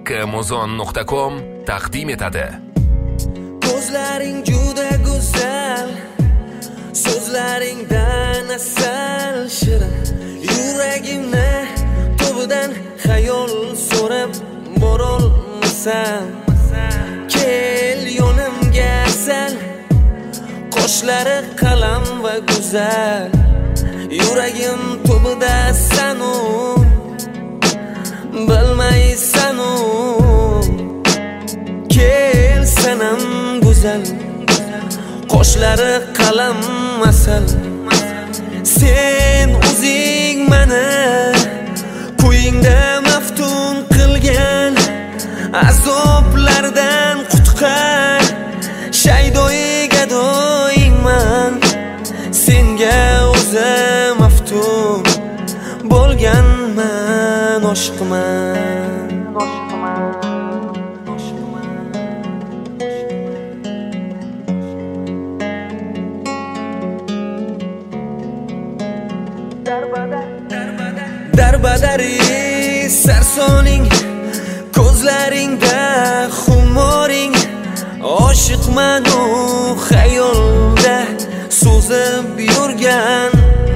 Muzon.com taqdim etadi. Ko'zlaring juda go'zal, so'zlaringdan asal shirin, yuragimni to'bidan xayol so'rab borolmasam. Kel yonimga sal, qoshlari qalam va go'zal, yuragim to'bida sanu bilmaysanu. Kel sanam go'zal, qoshlari qalam asal, sen o'zing mani ko'yingda maftun qilgan, azoblardan qutqar, shaydoyi gadoyingman. Senga o'zim maftun bo'lganman, oshiqman. Darbadari sarsoning, ko'zlaringda xumoring, oshiqman u xayolda so'zib yurgan,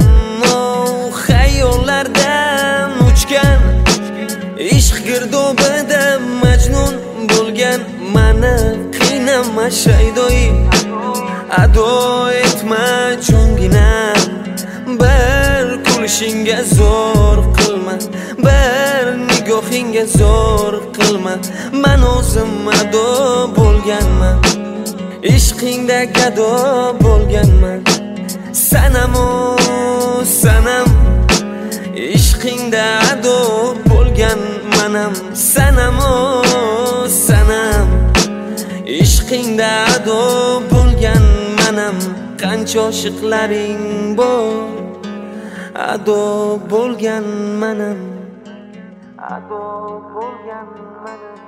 xayollardan uchgan, ishq girdobida majnun bo'lgan mani qiynama shaydoyi, ado etma jonginam. Bir kulishingga zo'r qilma, bir nigohingga zo'r qilma, men o'zim ado bo'lganman, ishqingda gado bo'lganman. Sanamu sanam, ishqingda ado bo'lganmanam. Sanamu sanam, ishqingda ado bo'lganmanam. Qancha oshiqlaring bor, ado bo'lganmanam, ado bo'lganmanam.